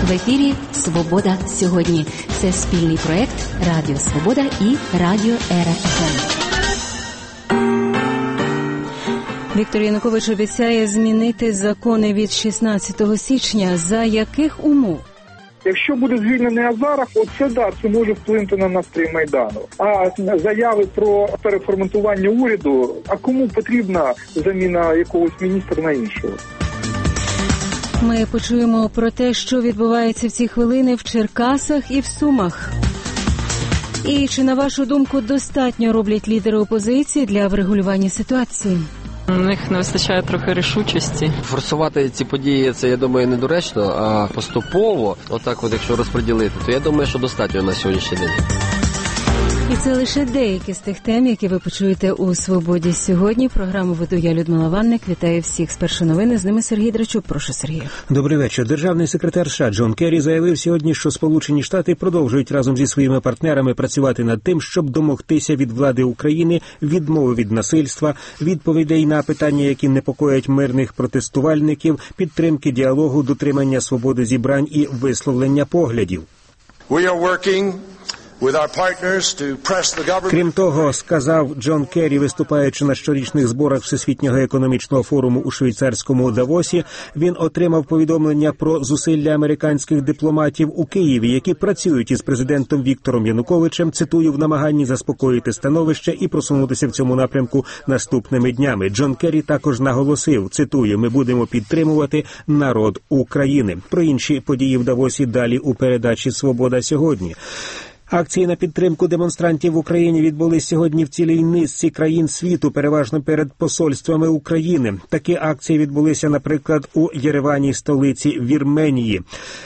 В ефірі «Свобода сьогодні». Це спільний проєкт Радіо Свобода і Радіо РФМ. Віктор Янукович обіцяє змінити закони від 16 січня. За яких умов? Якщо буде звільнений Азаров, це може вплинути на настрій Майдану. А заяви про переформатування уряду, а кому потрібна заміна якогось міністра на іншого? Ми почуємо про те, що відбувається в ці хвилини в Черкасах і в Сумах. І чи, на вашу думку, достатньо роблять лідери опозиції для врегулювання ситуації? У них не вистачає трохи рішучості. Форсувати ці події, це, я думаю, недоречно, а поступово, якщо розподілити, то я думаю, що достатньо на сьогоднішній день. І це лише деякі з тих тем, які ви почуєте у «Свободі сьогодні». Програму веду я, Людмила Ванник. Вітаю всіх з першої новини. З ними Сергій Драчук. Прошу, Сергію. Добрий вечір. Державний секретар США Джон Керрі заявив сьогодні, що Сполучені Штати продовжують разом зі своїми партнерами працювати над тим, щоб домогтися від влади України відмови від насильства, відповідей на питання, які непокоять мирних протестувальників, підтримки діалогу, дотримання свободи зібрань і висловлення поглядів. Крім того, сказав Джон Керрі, виступаючи на щорічних зборах Всесвітнього економічного форуму у швейцарському Давосі, він отримав повідомлення про зусилля американських дипломатів у Києві, які працюють із президентом Віктором Януковичем, цитую, в намаганні заспокоїти становище і просунутися в цьому напрямку наступними днями. Джон Керрі також наголосив, цитую, ми будемо підтримувати народ України. Про інші події в Давосі далі у передачі «Свобода сьогодні». Акції на підтримку демонстрантів в Україні відбулись сьогодні в цілій низці країн світу, переважно перед посольствами України. Такі акції відбулися, наприклад, у Єревані, столиці Вірменії.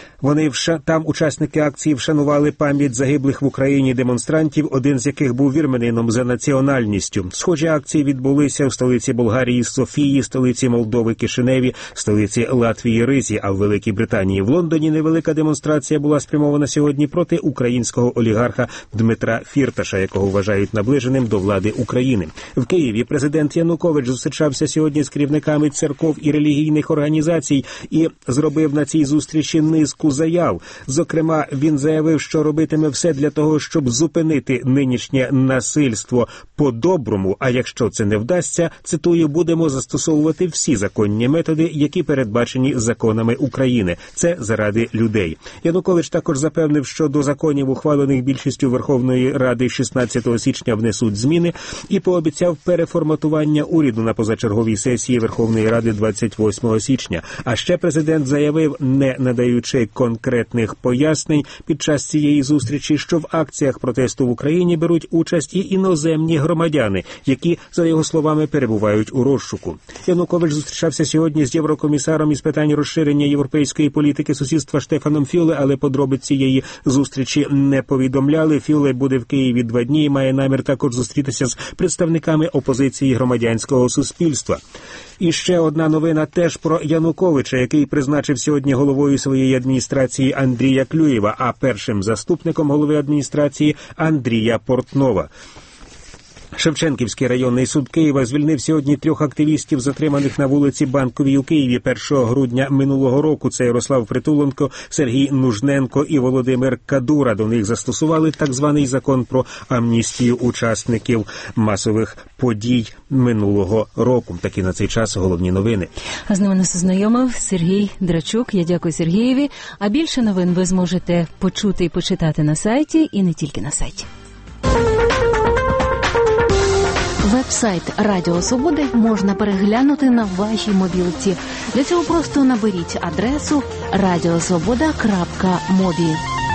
Там учасники акції вшанували пам'ять загиблих в Україні демонстрантів, один з яких був вірменином за національністю. Схожі акції відбулися в столиці Болгарії Софії, столиці Молдови Кишиневі, столиці Латвії Ризі, а в Великій Британії в Лондоні невелика демонстрація була спрямована сьогодні проти українського олігарха Дмитра Фірташа, якого вважають наближеним до влади України. В Києві президент Янукович зустрічався сьогодні з керівниками церков і релігійних організацій і зробив на цій зустрічі низку заяв. Зокрема, він заявив, що робитиме все для того, щоб зупинити нинішнє насильство по-доброму, а якщо це не вдасться, цитую, будемо застосовувати всі законні методи, які передбачені законами України. Це заради людей. Янукович також запевнив, що до законів, ухвалених більшістю Верховної Ради 16 січня, внесуть зміни і пообіцяв переформатування уряду на позачерговій сесії Верховної Ради 28 січня. А ще президент заявив, не надаючи конкретних пояснень під час цієї зустрічі, що в акціях протесту в Україні беруть участь і іноземні громадяни, які, за його словами, перебувають у розшуку. Янукович зустрічався сьогодні з єврокомісаром із питань розширення європейської політики сусідства Штефаном Фюле, але подробиць цієї зустрічі не повідомляли. Фюле буде в Києві 2 дні і має намір також зустрітися з представниками опозиції громадянського суспільства. І ще одна новина теж про Януковича, який призначив сьогодні головою своєї адміністрації Андрія Клюєва, а першим заступником голови адміністрації Андрія Портнова. Шевченківський районний суд Києва звільнив сьогодні 3 активістів, затриманих на вулиці Банковій у Києві 1 грудня минулого року. Це Ярослав Притуленко, Сергій Нужненко і Володимир Кадура. До них застосували так званий закон про амністію учасників масових подій минулого року. Такі на цей час головні новини. А з ними нас ознайомив Сергій Драчук. Я дякую Сергієві. А більше новин ви зможете почути і почитати на сайті, і не тільки на сайті. Веб-сайт Радіо Свободи можна переглянути на вашій мобілці. Для цього просто наберіть адресу radiosvoboda.mobi.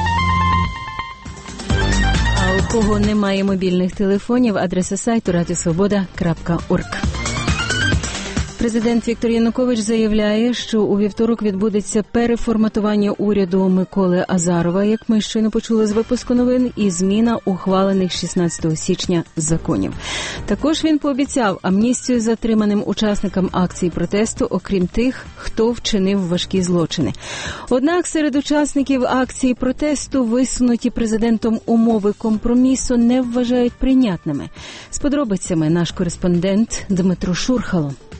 А у кого немає мобільних телефонів, адреса сайту radiosvoboda.org. Президент Віктор Янукович заявляє, що у вівторок відбудеться переформатування уряду Миколи Азарова, як ми щойно почули з випуску новин, і зміна ухвалених 16 січня законів. Також він пообіцяв амністію затриманим учасникам акцій протесту, окрім тих, хто вчинив важкі злочини. Однак серед учасників акції протесту висунуті президентом умови компромісу не вважають прийнятними. З подробицями наш кореспондент Дмитро Шурхало.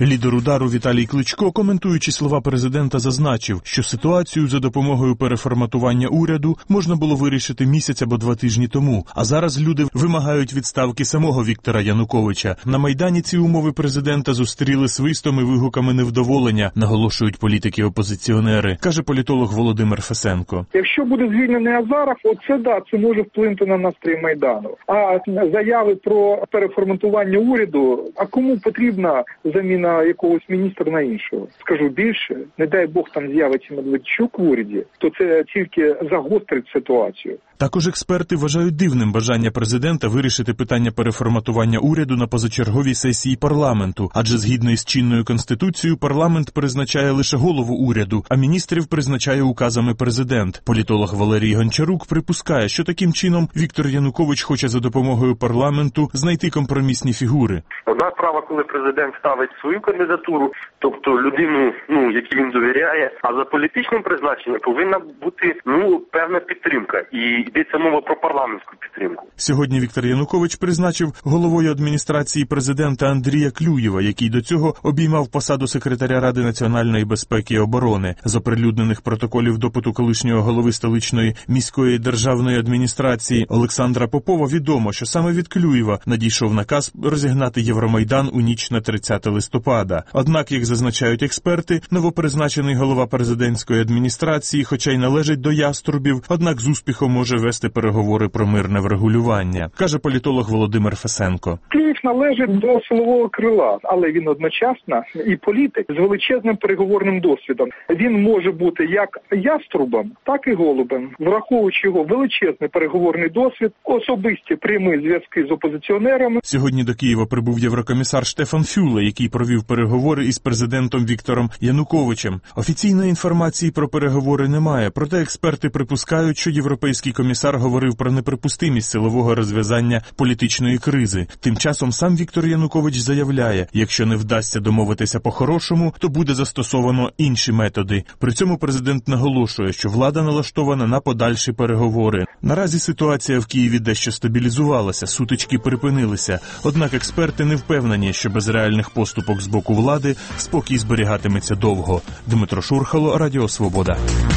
Лідер удару Віталій Кличко, коментуючи слова президента, зазначив, що ситуацію за допомогою переформатування уряду можна було вирішити місяць або 2 тижні тому, а зараз люди вимагають відставки самого Віктора Януковича. На Майдані ці умови президента зустріли свистом і вигуками невдоволення, наголошують політики-опозиціонери, каже політолог Володимир Фесенко. Якщо буде звільнений Азаров, це може вплинути на настрій Майдану. А заяви про переформатування уряду, а кому потрібна заміна якогось міністра на іншого? Скажу більше, не дай Бог там з'явиться Медведчук в уряді, то це тільки загострить ситуацію. Також експерти вважають дивним бажання президента вирішити питання переформатування уряду на позачерговій сесії парламенту, адже згідно із чинною конституцією парламент призначає лише голову уряду, а міністрів призначає указами президент. Політолог Валерій Гончарук припускає, що таким чином Віктор Янукович хоче за допомогою парламенту знайти компромісні фігури. Одна справа, коли президент ставить свою кандидатуру, тобто людину, якій він довіряє, а за політичним призначенням повинна бути, певна підтримка. І йдеться мова про парламентську підтримку. Сьогодні Віктор Янукович призначив головою адміністрації президента Андрія Клюєва, який до цього обіймав посаду секретаря Ради національної безпеки і оборони. З оприлюднених протоколів допиту колишнього голови столичної міської державної адміністрації Олександра Попова відомо, що саме від Клюєва надійшов наказ розігнати Євромайдан у ніч на 30 листопада. Однак, як зазначають експерти, новопризначений голова президентської адміністрації, хоча й належить до яструбів, однак з успіхом може вести переговори про мирне врегулювання, каже політолог Володимир Фесенко. Київ належить до силового крила, але він одночасно і політик з величезним переговорним досвідом. Він може бути як яструбом, так і голубем, враховуючи його величезний переговорний досвід, особисті прямі зв'язки з опозиціонерами. Сьогодні до Києва прибув єврокомісар Штефан Фюле, який провів переговори із президентом Віктором Януковичем. Офіційної інформації про переговори немає, проте експерти припускають, що європейський комісар говорив про неприпустимість силового розв'язання політичної кризи. Тим часом сам Віктор Янукович заявляє, якщо не вдасться домовитися по-хорошому, то буде застосовано інші методи. При цьому президент наголошує, що влада налаштована на подальші переговори. Наразі ситуація в Києві дещо стабілізувалася, сутички припинилися. Однак експерти не впевнені, що без реальних поступок з боку влади спокій зберігатиметься довго. Дмитро Шурхало, Радіо Свобода.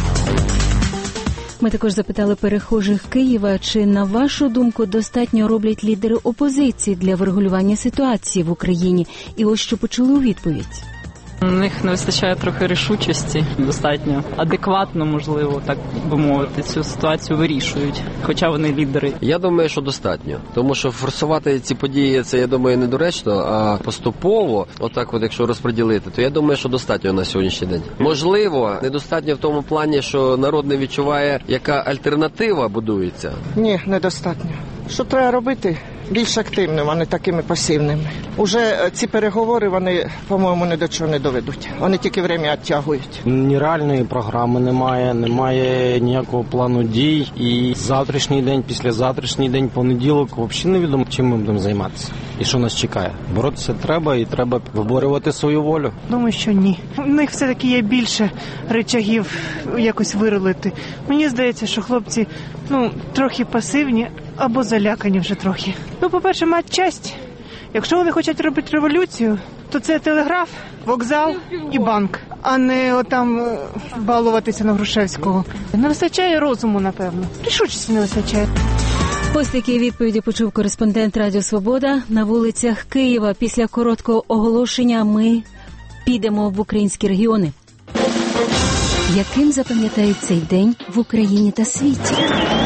Ми також запитали перехожих Києва, чи, на вашу думку, достатньо роблять лідери опозиції для врегулювання ситуації в Україні. І ось що почули у відповідь. У них не вистачає трохи рішучості, достатньо адекватно, можливо, так би мовити, цю ситуацію вирішують, хоча вони лідери. Я думаю, що достатньо, тому що форсувати ці події, це, я думаю, недоречно, а поступово, якщо розподілити, то я думаю, що достатньо на сьогоднішній день. Можливо, недостатньо в тому плані, що народ не відчуває, яка альтернатива будується. Ні, недостатньо. Що треба робити? Більш активними, а не такими пасивними. Уже ці переговори, вони, по-моєму, ні до чого не доведуть. Вони тільки время відтягують. Ні реальної програми немає ніякого плану дій. І завтрашній день, післязавтрашній день, понеділок, взагалі невідомо, чим ми будемо займатися. І що нас чекає. Боротися треба і треба виборювати свою волю. Думаю, що ні. У них все-таки є більше рычагів якось вирулити. Мені здається, що хлопці, трохи пасивні, або залякані вже трохи. По-перше, матчасть. Якщо вони хочуть робити революцію, то це телеграф, вокзал і банк, а не балуватися на Грушевського. Не вистачає розуму, напевно. Рішучості не вистачає. Ось такі відповіді почув кореспондент Радіо Свобода на вулицях Києва. Після короткого оголошення ми підемо в українські регіони. Яким запам'ятають цей день в Україні та світі?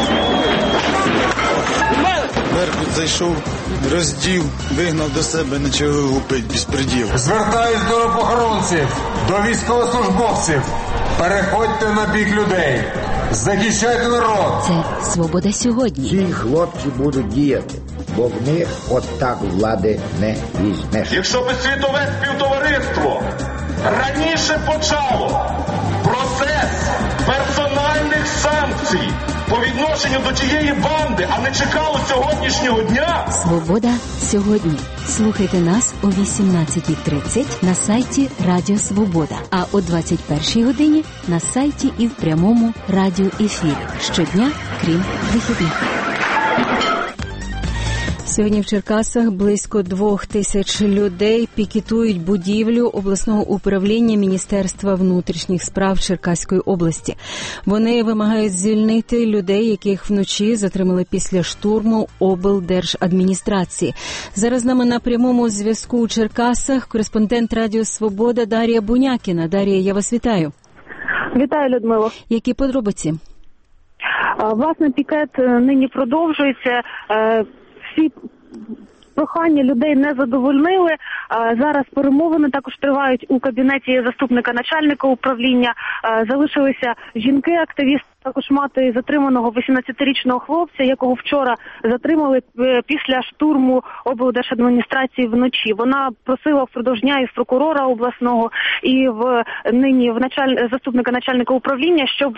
Беркут зайшов, роздів, вигнав до себе, нічого гупить, безпреділ. Звертаюсь до охоронців, до військовослужбовців. Переходьте на бік людей. Захищайте народ. Це «Свобода сьогодні». Ці хлопці будуть діяти, бо в них так влади не візьмеш. Якщо би світове співтовариство раніше почало процес персональних санкцій по відношенню до тієї банди, а не чекало сьогоднішнього дня. «Свобода сьогодні». Слухайте нас о 18:30 на сайті Радіо Свобода, а о 21:00 годині на сайті і в прямому радіоефірі. Щодня, крім вихідних. Сьогодні в Черкасах близько 2000 людей пікетують будівлю обласного управління Міністерства внутрішніх справ Черкаської області. Вони вимагають звільнити людей, яких вночі затримали після штурму облдержадміністрації. Зараз з нами на прямому зв'язку у Черкасах кореспондент Радіо Свобода Дар'я Бунякіна. Дар'я, я вас вітаю. Вітаю, Людмило. Які подробиці? Власне, пікет нині продовжується. Всі прохання людей не задовольнили. Зараз перемовини також тривають у кабінеті заступника начальника управління. Залишилися жінки-активісти, також мати затриманого 18-річного хлопця, якого вчора затримали після штурму облдержадміністрації вночі. Вона просила впродовж дня із прокурора обласного і нині заступника начальника управління, щоб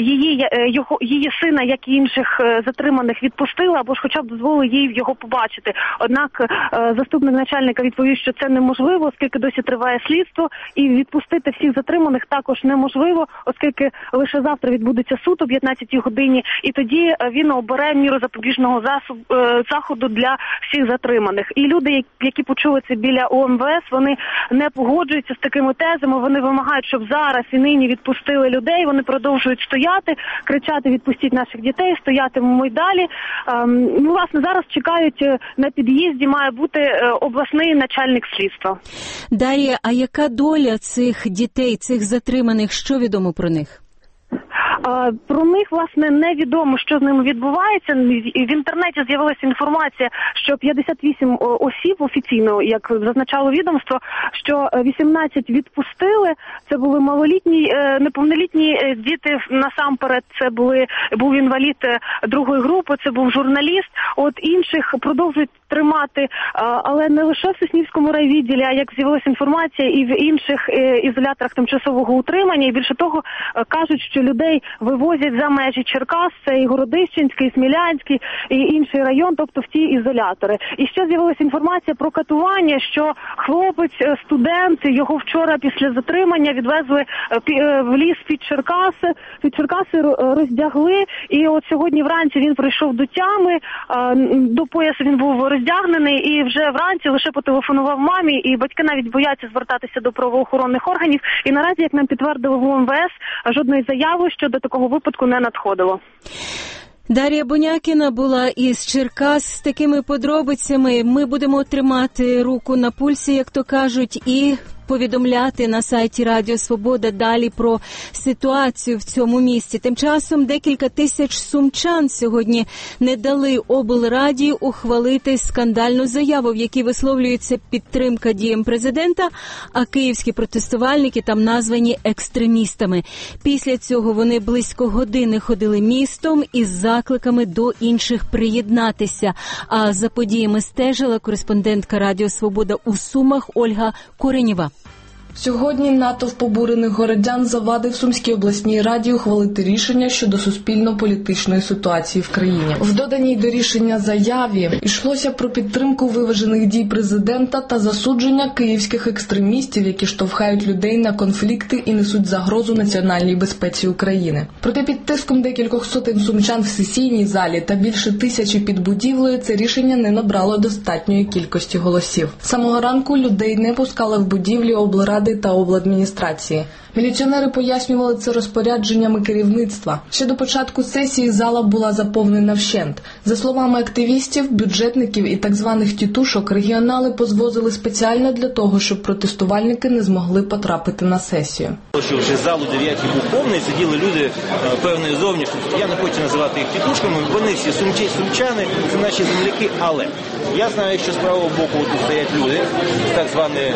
її сина, як і інших затриманих, відпустили або ж хоча б дозволили їй його побачити. Однак заступник начальника відповів, що це неможливо, оскільки досі триває слідство, і відпустити всіх затриманих також неможливо, оскільки лише завтра відбудеться суд о 15-й годині, і тоді він обере міру запобіжного заходу для всіх затриманих. І люди, які почули це біля ОМВС, вони не погоджуються з такими тезами, вони вимагають, щоб зараз і нині відпустили людей, вони продовжують стояти, кричати «відпустіть наших дітей», стоятимемо й далі. Власне, зараз чекають на під'їзді, має бути обласний начальник слідства. Дар'я, а яка доля цих дітей, цих затриманих, що відомо про них? Про них, власне, невідомо, що з ними відбувається. В інтернеті з'явилася інформація, що 58 осіб офіційно, як зазначало відомство, що 18 відпустили. Це були малолітні, неповнолітні діти, насамперед це був інвалід другої групи, це був журналіст. От інших продовжують тримати, але не лише в Соснівському райвідділі, а як з'явилася інформація і в інших ізоляторах тимчасового утримання. І більше того, кажуть, що людей вивозять за межі Черкас, це і Городищенський, і Смілянський, і інший район, тобто в ті ізолятори. І ще з'явилася інформація про катування, що хлопець, студент, його вчора після затримання відвезли в ліс під Черкаси роздягли, і от сьогодні вранці він прийшов до тями, до поясу він був роздягнений, і вже вранці лише потелефонував мамі, і батьки навіть бояться звертатися до правоохоронних органів, і наразі, як нам підтвердили в УМВС, жодної заяви щодо такого випадку не надходило. Дар'я Бунякіна була із Черкас з такими подробицями. Ми будемо тримати руку на пульсі, як то кажуть, і повідомляти на сайті Радіо Свобода далі про ситуацію в цьому місті. Тим часом декілька тисяч сумчан сьогодні не дали облраді ухвалити скандальну заяву, в якій висловлюється підтримка діям президента, а київські протестувальники там названі екстремістами. Після цього вони близько години ходили містом із закликами до інших приєднатися. А за подіями стежила кореспондентка Радіо Свобода у Сумах Ольга Коренєва. Сьогодні натовп обурених городян завадив Сумській обласній раді ухвалити рішення щодо суспільно-політичної ситуації в країні. В доданій до рішення заяві йшлося про підтримку виважених дій президента та засудження київських екстремістів, які штовхають людей на конфлікти і несуть загрозу національній безпеці України. Проте під тиском декількох сотень сумчан в сесійній залі та більше 1000 під будівлею це рішення не набрало достатньої кількості голосів. З самого ранку людей не пускали в будівлі облради та обладміністрації. Міліціонери пояснювали це розпорядженнями керівництва. Ще до початку сесії зала була заповнена вщент. За словами активістів, бюджетників і так званих тітушок, регіонали позвозили спеціально для того, щоб протестувальники не змогли потрапити на сесію. Що вже зал у 9 був повний, сиділи люди певної зовнішності. Я не хочу називати їх тітушками, вони всі сумчани, це наші земляки, але я знаю, що з правого боку тут стоять люди, так зване,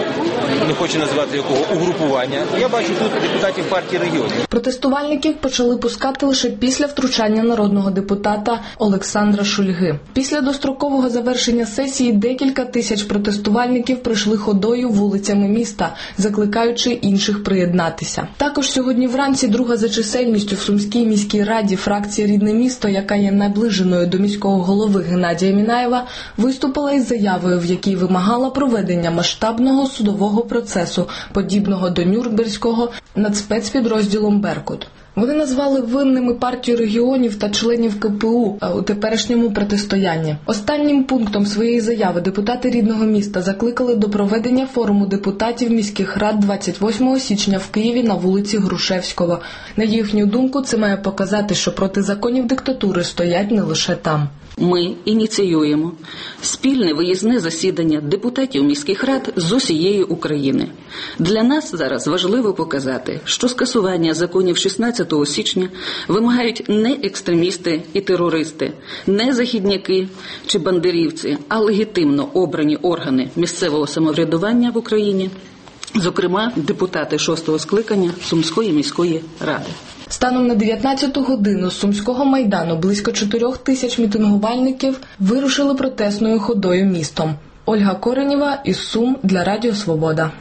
не хочу називати якого, угрупування. Я бачу тут депутатів партії регіонів. Протестувальників почали пускати лише після втручання народного депутата Олександра Шульги. Після дострокового завершення сесії декілька тисяч протестувальників пройшли ходою вулицями міста, закликаючи інших приєднатися. Також сьогодні вранці друга за чисельністю в Сумській міській раді фракція «Рідне місто», яка є наближеною до міського голови Геннадія Мінаєва, виступила із заявою, в якій вимагала проведення масштабного судового процесу процесу, подібного до Нюрнберзького, над спецпідрозділом «Беркут». Вони назвали винними партію регіонів та членів КПУ у теперішньому протистоянні. Останнім пунктом своєї заяви депутати рідного міста закликали до проведення форуму депутатів міських рад 28 січня в Києві на вулиці Грушевського. На їхню думку, це має показати, що проти законів диктатури стоять не лише там. Ми ініціюємо спільне виїзне засідання депутатів міських рад з усієї України. Для нас зараз важливо показати, що скасування законів 16 січня вимагають не екстремісти і терористи, не західняки чи бандерівці, а легітимно обрані органи місцевого самоврядування в Україні, зокрема депутати 6-го скликання Сумської міської ради. Станом на 19-ту годину з Сумського Майдану близько 4 тисяч мітингувальників вирушили протестною ходою містом. Ольга Коренєва із Сум для Радіо Свобода.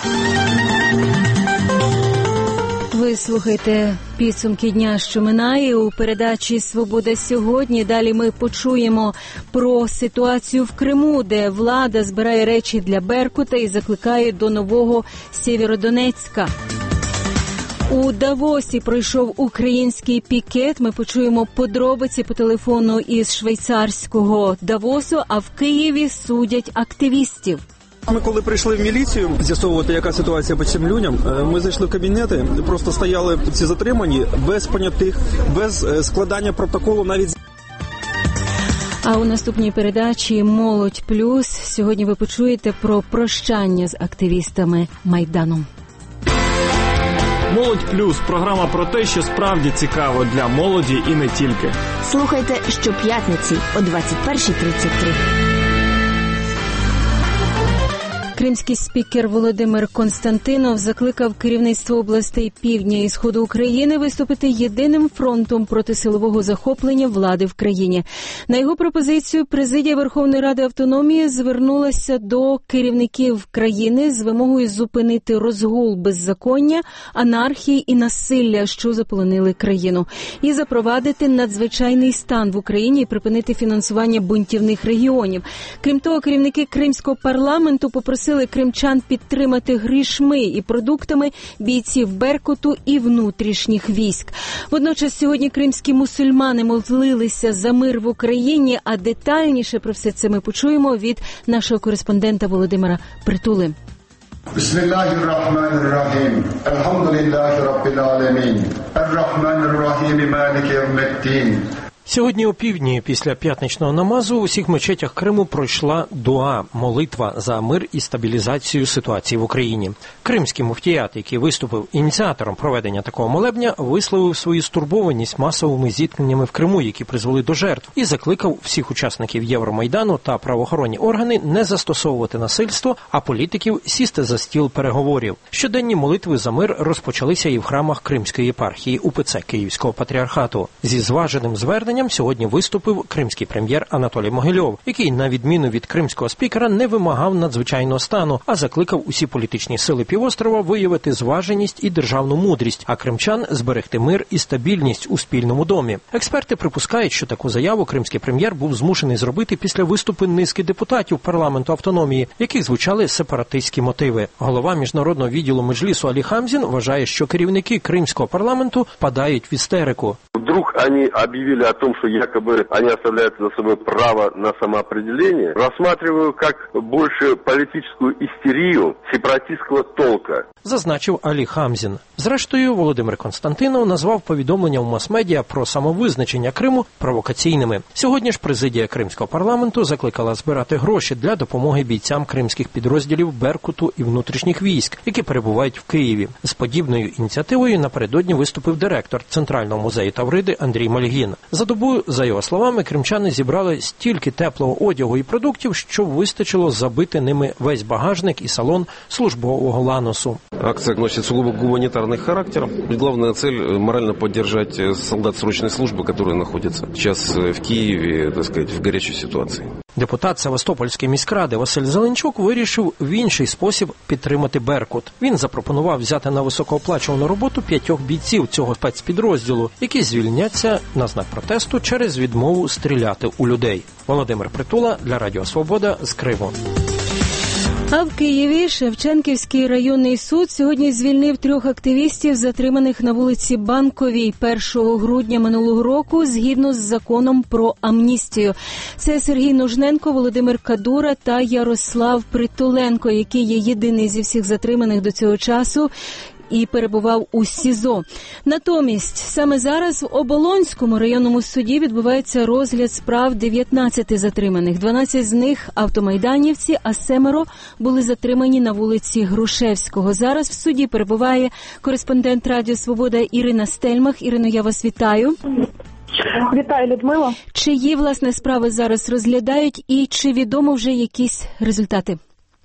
Ви слухаєте підсумки дня, що минає у передачі «Свобода сьогодні». Далі ми почуємо про ситуацію в Криму, де влада збирає речі для Беркута і закликає до нового Сєвєродонецька. У Давосі пройшов український пікет. Ми почуємо подробиці по телефону із швейцарського Давосу, а в Києві судять активістів. Ми коли прийшли в міліцію з'ясовувати, яка ситуація по цим людям, ми зайшли в кабінети, просто стояли ці затримані, без понятих, без складання протоколу навіть. А у наступній передачі «Молодь плюс» сьогодні ви почуєте про прощання з активістами Майдану. «Молодь плюс» – програма про те, що справді цікаво для молоді і не тільки. Слухайте щоп'ятниці о 21:33. Кримський спікер Володимир Константинов закликав керівництво областей Півдня і Сходу України виступити єдиним фронтом проти силового захоплення влади в країні. На його пропозицію президія Верховної Ради Автономії звернулася до керівників країни з вимогою зупинити розгул беззаконня, анархії і насилля, що заполонили країну, і запровадити надзвичайний стан в Україні і припинити фінансування бунтівних регіонів. Крім того, керівники Кримського парламенту попросили кримчан підтримати грішми і продуктами бійців Беркуту і внутрішніх військ. Водночас сьогодні кримські мусульмани молилися за мир в Україні, а детальніше про все це ми почуємо від нашого кореспондента Володимира Притули. Бисмиллахир-рахманир-рахим. Алхамдулиллахи раббил аламін. Ар-рахманир-рахим малики явмиддін. Сьогодні опівдні після п'ятничного намазу у всіх мечетях Криму пройшла дуа – молитва за мир і стабілізацію ситуації в Україні. Кримський муфтіят, який виступив ініціатором проведення такого молебня, висловив свою стурбованість масовими зіткненнями в Криму, які призвели до жертв, і закликав всіх учасників Євромайдану та правоохоронні органи не застосовувати насильство, а політиків сісти за стіл переговорів. Щоденні молитви за мир розпочалися і в храмах Кримської єпархії УПЦ Київського патріархату. Зі зваженим зверненням сьогодні виступив кримський прем'єр Анатолій Могильов, який, на відміну від кримського спікера, не вимагав надзвичайного стану, а закликав усі політичні сили півострова виявити зваженість і державну мудрість, а кримчан зберегти мир і стабільність у спільному домі. Експерти припускають, що таку заяву кримський прем'єр був змушений зробити після виступу низки депутатів парламенту автономії, в яких звучали сепаратистські мотиви. Голова міжнародного відділу Меджлісу Алі Хамзін вважає, що керівники кримського парламенту впадають в істерику. Вдруг они объявили о том, что якобы они оставляют за собой право на самоопределение, рассматриваю как больше политическую истерию сепаратистского толка. Зазначив Алі Хамзін. Зрештою, Володимир Константинов назвав повідомлення в мас-медіа про самовизначення Криму провокаційними. Сьогодні ж президія Кримського парламенту закликала збирати гроші для допомоги бійцям кримських підрозділів Беркуту і внутрішніх військ, які перебувають в Києві. З подібною ініціативою напередодні виступив директор Центрального музею Тавриди Андрій Мальгін. За добу, за його словами, кримчани зібрали стільки теплого одягу і продуктів, що вистачило забити ними весь багажник і салон службового ланосу. Акция носит сугубо гуманитарный характер. Главная цель – морально поддержать солдат срочной службы, которые находятся сейчас в Киеве, так сказать, в горячей ситуации. Депутат Севастопольської міськради Василь Зеленчук вирішив в інший спосіб підтримати Беркут. Він запропонував взяти на високооплачувану роботу 5 бійців цього спецпідрозділу, які звільняться на знак протесту через відмову стріляти у людей. Володимир Притула для Радіо Свобода з Криму. А в Києві Шевченківський районний суд сьогодні звільнив 3 активістів, затриманих на вулиці Банковій 1 грудня минулого року, згідно з законом про амністію. Це Сергій Нужненко, Володимир Кадура та Ярослав Притуленко, який є єдиний зі всіх затриманих до цього часу і перебував у СІЗО. Натомість, саме зараз в Оболонському районному суді відбувається розгляд справ 19 затриманих. 12 з них – автомайданівці, а 7 були затримані на вулиці Грушевського. Зараз в суді перебуває кореспондент Радіо Свобода Ірина Стельмах. Ірино, я вас вітаю. Вітаю, Людмила. Чиї, власне, справи зараз розглядають і чи відомо вже якісь результати?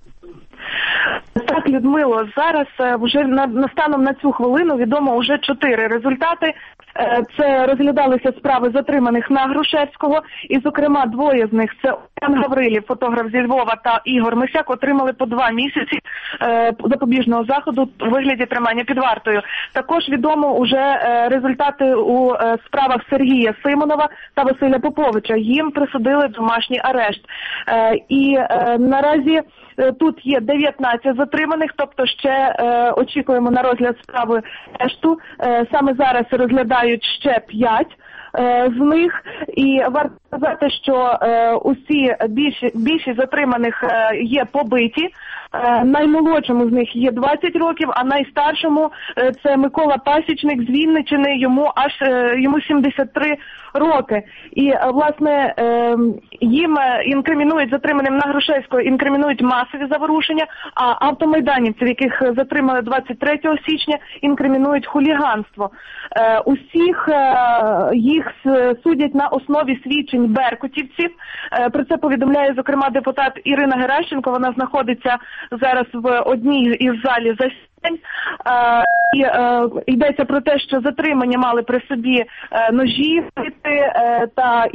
Так, Людмило, зараз вже станом на цю хвилину відомо вже 4 результати. Це розглядалися справи затриманих на Грушевського, і, зокрема, 2 з них – це Ольга Гаврилів, фотограф зі Львова, та Ігор Мисяк, отримали по 2 місяці запобіжного заходу у вигляді тримання під вартою. Також відомо вже результати у справах Сергія Симонова та Василя Поповича. Їм присудили домашній арешт. І наразі тут є 19 затриманих, тобто ще очікуємо на розгляд справи решту. Саме зараз розглядають ще 5 з них. І варто сказати, що більшість затриманих є побиті. Наймолодшому з них є 20 років, а найстаршому це Микола Пасічник з Вінниччини, йому 73 роки. І, власне, їм інкримінують, затриманим на Грушевського, інкримінують масові заворушення, а автомайданівців, яких затримали 23 січня, інкримінують хуліганство. Усіх їх судять на основі свідчень беркутівців. Про це повідомляє, зокрема, депутат Ірина Геращенко. Вона знаходиться зараз в одній із залів засідань. І йдеться про те, що затримання мали при собі ножі та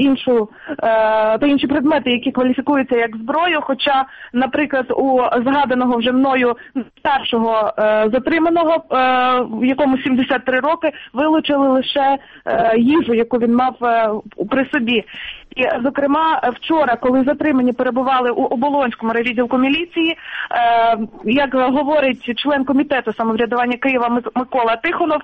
інші предмети, які кваліфікуються як зброю. Хоча, наприклад, у згаданого вже мною старшого затриманого, якому 73 роки, вилучили лише їжу, яку він мав при собі. І, зокрема, вчора, коли затримані перебували у Оболонському райвідділку міліції, як говорить член комітету самоврядування Києва Микола Тихонов,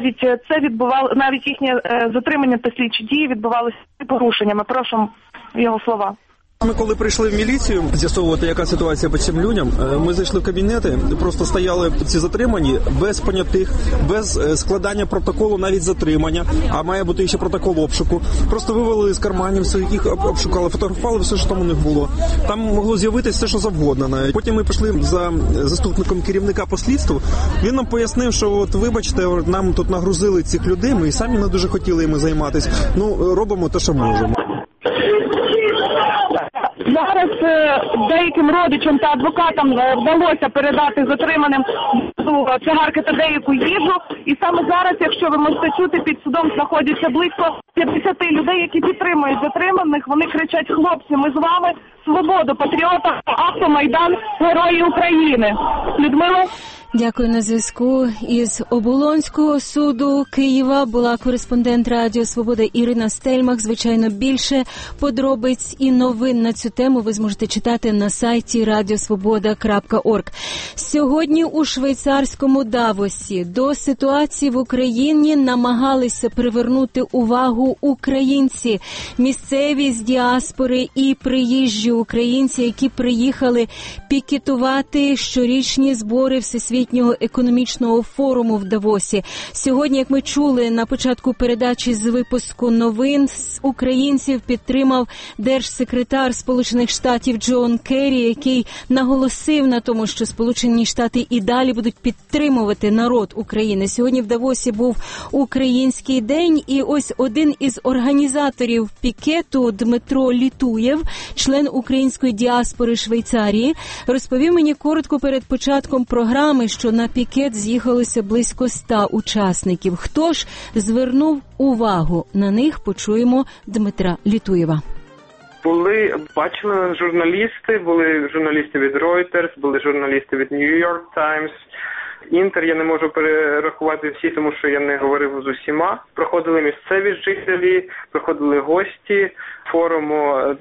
навіть їхнє затримання та слідчі дії відбувалися з порушеннями. Прошу його слова. Ми коли прийшли в міліцію з'ясовувати, яка ситуація по цим людям, ми зайшли в кабінети, просто стояли ці затримані без понятих, без складання протоколу навіть затримання, а має бути ще протокол обшуку. Просто вивели з карманів своїх, їх обшукали, фотографували все, що там у них було. Там могло з'явитися все, що завгодно навіть. Потім ми пішли за заступником керівника по слідству. Він нам пояснив, що от вибачте, нам тут нагрузили цих людей, ми і самі не дуже хотіли їм займатися. Ну, робимо те, що можемо. Зараз деяким родичам та адвокатам вдалося передати затриманим цигарки та деяку їжу. І саме зараз, якщо ви можете чути, під судом знаходяться близько 50 людей, які підтримують затриманих. Вони кричать: хлопці, ми з вами, свободу, патріота, автомайдан, герої України. Людмила? Дякую. На зв'язку із Оболонського суду Києва була кореспондент Радіо Свобода Ірина Стельмах. Звичайно, більше подробиць і новин на цю тему ви зможете читати на сайті radiosvoboda.org. Сьогодні у швейцарському Давосі до ситуації в Україні намагалися привернути увагу українці, місцеві з діаспори і приїжджі українці, які приїхали пікетувати щорічні збори Всесвітнього економічного форуму в Давосі. Сьогодні, як ми чули на початку передачі з випуску новин, українців підтримав держсекретар Сполучених Штатів Джон Керрі, який наголосив на тому, що Сполучені Штати і далі будуть підтримувати народ України. Сьогодні в Давосі був Український день, і ось один із організаторів пікету Дмитро Літуєв, член української діаспори Швейцарії, розповів мені коротко перед початком програми, що на пікет з'їхалося близько 100 учасників. Хто ж звернув увагу на них, почуємо Дмитра Літуєва. Бачили журналісти, були журналісти від Reuters, були журналісти від New York Times, Інтер, я не можу перерахувати всі, тому що я не говорив з усіма. Проходили місцеві жителі, проходили гості форуму,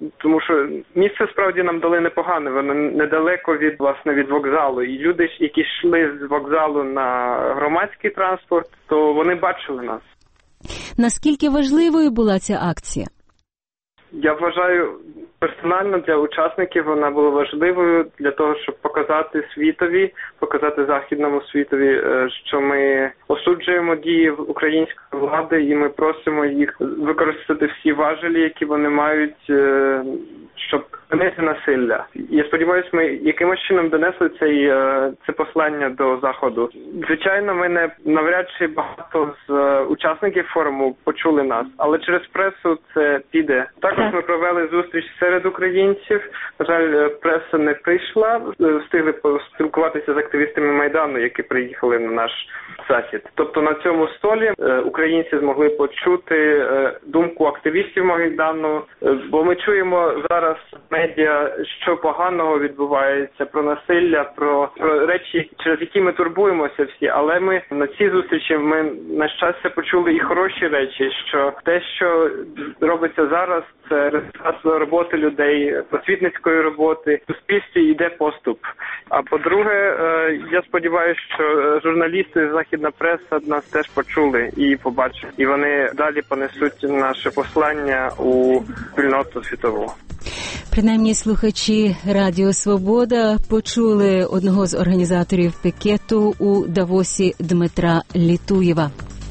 тому що місце справді нам дали непогане, воно недалеко від, власне, від вокзалу. І люди, які йшли з вокзалу на громадський транспорт, то вони бачили нас. Наскільки важливою була ця акція? Я вважаю, персонально для учасників вона була важливою для того, щоб показати світові, показати західному світові, що ми осуджуємо дії української влади і ми просимо їх використати всі важелі, які вони мають, щоб зупинити насилля. Я сподіваюся, ми якимось чином донесли це послання до Заходу. Звичайно, ми навряд чи багато з учасників форуму почули нас, але через пресу це піде. Також ми провели зустріч серед українців. На жаль, преса не прийшла, встигли поспілкуватися з активістами Майдану, які приїхали на наш захід. Тобто на цьому столі українці змогли почути думку активістів Майдану, бо ми чуємо зараз в медіа, що поганого відбувається, про насилля, про речі, через які ми турбуємося всі, але ми на цій зустрічі, ми, на щастя, почули і хороші речі, що те, що робиться зараз, це результат роботи людей, просвітницької роботи, в суспільстві йде поступ. А по-друге, я сподіваюся, що журналісти, західна преса нас теж почули і побачили. І вони далі понесуть наше послання у спільноту світову. Принаймні, слухачі Радіо Свобода почули одного з організаторів пікету у Давосі Дмитра Літуєва.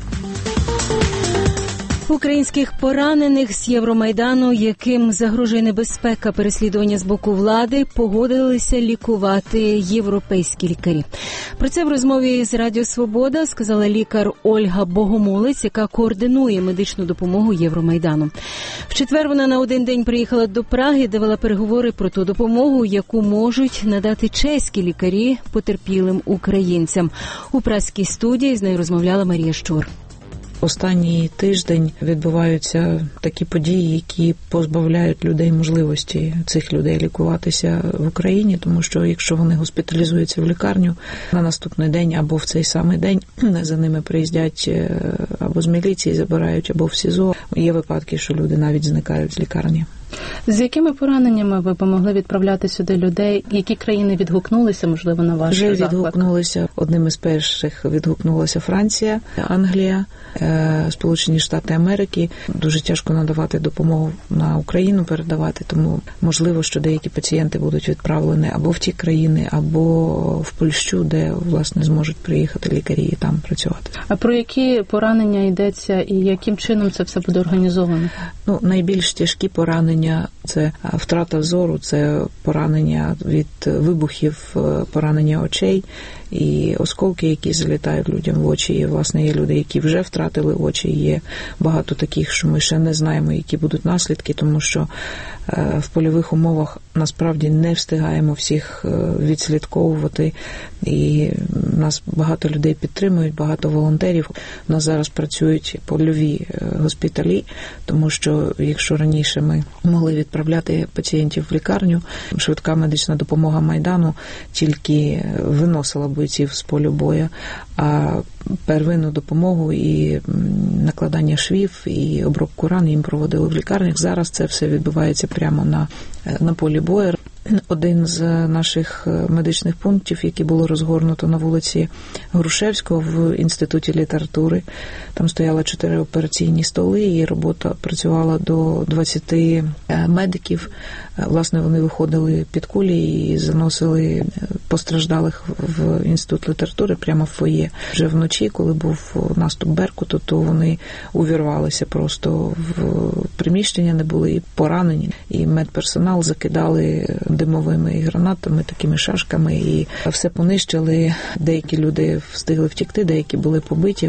Українських поранених з Євромайдану, яким загрожує небезпека переслідування з боку влади, погодилися лікувати європейські лікарі. Про це в розмові з Радіо Свобода сказала лікар Ольга Богомолець, яка координує медичну допомогу Євромайдану. В четвер вона на один день приїхала до Праги, де вела переговори про ту допомогу, яку можуть надати чеські лікарі потерпілим українцям. У празькій студії з нею розмовляла Марія Щур. Останній тиждень відбуваються такі події, які позбавляють людей можливості цих людей лікуватися в Україні, тому що якщо вони госпіталізуються в лікарню, на наступний день або в цей самий день за ними приїздять або з міліції забирають, або в СІЗО. Є випадки, що люди навіть зникають з лікарні. З якими пораненнями ви помогли відправляти сюди людей? Які країни відгукнулися, можливо, на ваш заклик? Вже відгукнулися. Одним із перших відгукнулася Франція, Англія, Сполучені Штати Америки. Дуже тяжко надавати допомогу на Україну, передавати, тому можливо, що деякі пацієнти будуть відправлені або в ті країни, або в Польщу, де, власне, зможуть приїхати лікарі і там працювати. А про які поранення йдеться і яким чином це все буде організовано? Найбільш тяжкі поранення – це втрата зору, це поранення від вибухів, поранення очей і осколки, які залітають людям в очі. І, власне, є люди, які вже втратили очі, є багато таких, що ми ще не знаємо, які будуть наслідки, тому що в польових умовах насправді не встигаємо всіх відслідковувати, і нас багато людей підтримують, багато волонтерів. У нас зараз працюють польові госпіталі, тому що якщо раніше ми могли відправляти пацієнтів в лікарню, швидка медична допомога Майдану тільки виносила бойців з полю бою, а первинну допомогу і накладання швів, і обробку ран їм проводили в лікарнях. Зараз це все відбувається прямо на полі бою. Один з наших медичних пунктів, який було розгорнуто на вулиці Грушевського в Інституті літератури, там стояло 4 операційні столи, і робота працювала до 20 медиків. Власне, вони виходили під кулі і заносили постраждалих в Інститут літератури прямо в фоє. Вже вночі, коли був наступ Беркуту, то вони увірвалися просто в приміщення, не були поранені, і медперсонал закидали димовими гранатами, такими шашками, і все понищили. Деякі люди встигли втекти, деякі були побиті.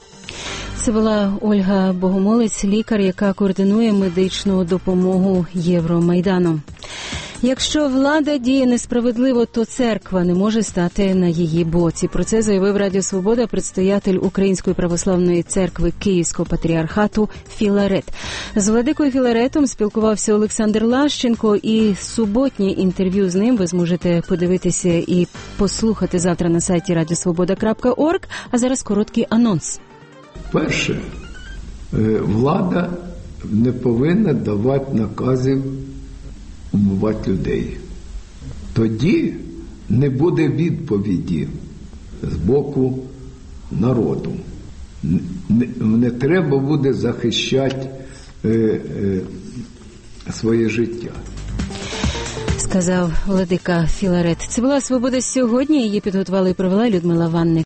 Це була Ольга Богомолець, лікар, яка координує медичну допомогу Євромайдану. Якщо влада діє несправедливо, то церква не може стати на її боці. Про це заявив Радіо Свобода предстоятель Української православної церкви Київського патріархату Філарет. З владикою Філаретом спілкувався Олександр Лащенко, і суботнє інтерв'ю з ним ви зможете подивитися і послухати завтра на сайті radiosvoboda.org. А зараз короткий анонс. Перше, влада не повинна давати наказів вбивати людей. Тоді не буде відповіді з боку народу. Не треба буде захищати своє життя. Сказав владика Філарет. Це була «Свобода сьогодні». Її підготувала і провела Людмила Ванник.